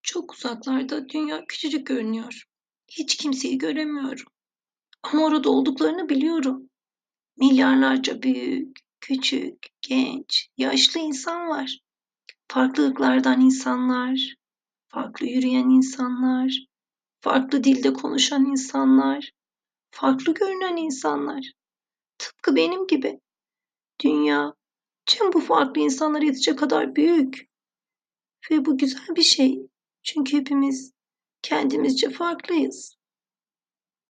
Çok uzaklarda dünya küçücük görünüyor. Hiç kimseyi göremiyorum. Ama orada olduklarını biliyorum. Milyarlarca büyük, küçük, genç, yaşlı insan var. Farklı ırklardan insanlar, farklı yürüyen insanlar, farklı dilde konuşan insanlar, farklı görünen insanlar. Tıpkı benim gibi. Dünya tüm bu farklı insanlara yetecek kadar büyük. Ve bu güzel bir şey. Çünkü hepimiz kendimizce farklıyız.